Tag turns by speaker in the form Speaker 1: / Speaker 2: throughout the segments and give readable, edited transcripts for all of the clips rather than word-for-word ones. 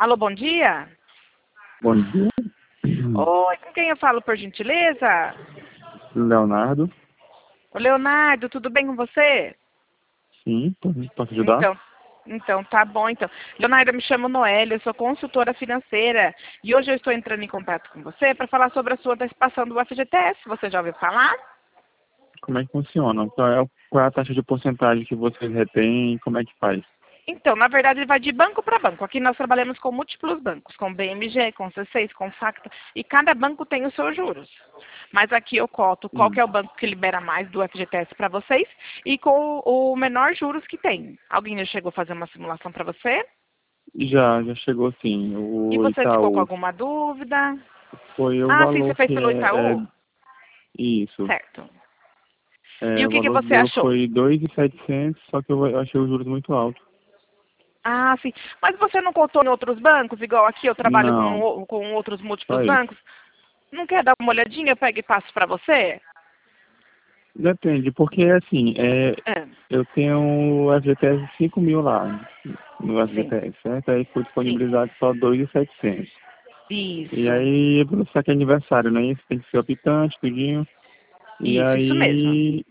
Speaker 1: Alô, bom dia.
Speaker 2: Bom dia,
Speaker 1: Oi, com quem eu falo, por gentileza?
Speaker 2: Leonardo.
Speaker 1: Ô, Leonardo, tudo bem com você?
Speaker 2: Sim, posso ajudar?
Speaker 1: Então, tá bom, então. Leonardo, eu me chamo Noélia, eu sou consultora financeira e hoje eu estou entrando em contato com você para falar sobre a sua antecipação do FGTS. Você já ouviu falar?
Speaker 2: Como é que funciona? Qual é a taxa de porcentagem que vocês retêm? Como é que faz?
Speaker 1: Então, na verdade, ele vai de banco para banco. Aqui nós trabalhamos com múltiplos bancos, com BMG, com C6, com Facta, e cada banco tem os seus juros. Mas aqui eu coto qual que é o banco que libera mais do FGTS para vocês e com o menor juros que tem. Alguém já chegou a fazer uma simulação para você?
Speaker 2: Já chegou sim.
Speaker 1: E
Speaker 2: O
Speaker 1: você ficou com
Speaker 2: Itaú
Speaker 1: alguma dúvida?
Speaker 2: foi o
Speaker 1: Ah, sim, você
Speaker 2: valor
Speaker 1: fez
Speaker 2: que
Speaker 1: pelo
Speaker 2: é
Speaker 1: Itaú?
Speaker 2: isso.
Speaker 1: Certo. E o
Speaker 2: O
Speaker 1: que
Speaker 2: valor
Speaker 1: você
Speaker 2: deu
Speaker 1: achou?
Speaker 2: foi 2.700, só que eu achei os juros muito altos.
Speaker 1: Ah, sim. Mas você não cotou em outros bancos? Igual aqui eu trabalho
Speaker 2: Não,
Speaker 1: com outros
Speaker 2: só
Speaker 1: múltiplos
Speaker 2: isso.
Speaker 1: bancos. Não quer dar uma olhadinha? Pega e passo para você?
Speaker 2: Depende, porque assim,
Speaker 1: É,
Speaker 2: eu tenho o FGTS 5.000 lá no
Speaker 1: sim,
Speaker 2: FGTS, certo? Aí foi
Speaker 1: sim.
Speaker 2: disponibilizado só 2.700. E
Speaker 1: Isso.
Speaker 2: aí, pelo saque é aniversário, né? Isso tem que ser optante, tudinho. E
Speaker 1: Isso mesmo.
Speaker 2: aí,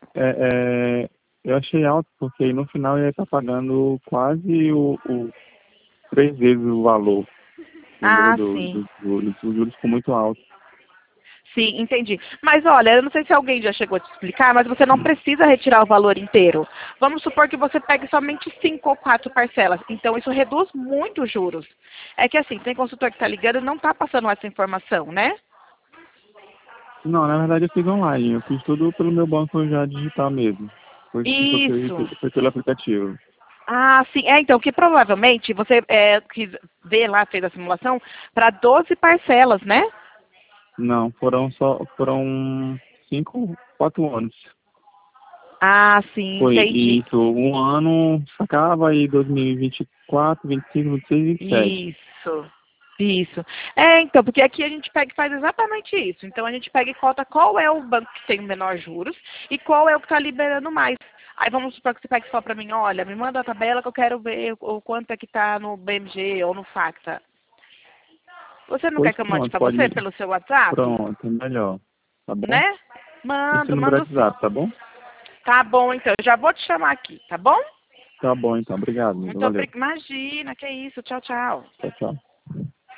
Speaker 2: eu achei alto, porque aí no final ia estar pagando quase o 3 vezes o valor, entendeu?
Speaker 1: Ah,
Speaker 2: Dos
Speaker 1: sim.
Speaker 2: juros. Os juros ficam muito altos.
Speaker 1: Sim, entendi. Mas olha, eu não sei se alguém já chegou a te explicar, mas você não precisa retirar o valor inteiro. Vamos supor que você pegue somente 5 ou 4 parcelas. Então, isso reduz muito os juros. É que assim, tem consultor que está ligando e não está passando essa informação, né?
Speaker 2: Não, na verdade eu fiz online. Eu fiz tudo pelo meu banco já digital mesmo.
Speaker 1: Isso.
Speaker 2: Foi pelo aplicativo.
Speaker 1: Ah, sim. É, então, que provavelmente você quis ver lá, fez a simulação, para 12 parcelas, né?
Speaker 2: Não, foram 5, 4 anos.
Speaker 1: Ah, sim,
Speaker 2: Foi
Speaker 1: entendi.
Speaker 2: isso, um ano sacava aí 2024, 25, 26, 27.
Speaker 1: Isso, isso. É, então, porque aqui a gente pega e faz exatamente isso. Então, a gente pega e cota qual é o banco que tem o menor juros e qual é o que está liberando mais. Aí vamos supor que você pega e fala para mim, olha, me manda a tabela que eu quero ver o quanto é que está no BMG ou no Facta. Você não quer
Speaker 2: Pois
Speaker 1: que eu mande
Speaker 2: pronto,
Speaker 1: para você pelo seu WhatsApp?
Speaker 2: pronto, melhor, tá bom?
Speaker 1: Né?
Speaker 2: Esse
Speaker 1: Mando,
Speaker 2: número é
Speaker 1: mando sim.
Speaker 2: WhatsApp, tá bom?
Speaker 1: Tá bom, então. Eu já vou te chamar aqui, tá bom?
Speaker 2: Tá bom então, obrigado, amigo,
Speaker 1: Muito
Speaker 2: valeu.
Speaker 1: obrigada. Imagina, que é isso. Tchau, tchau.
Speaker 2: Tchau, tchau.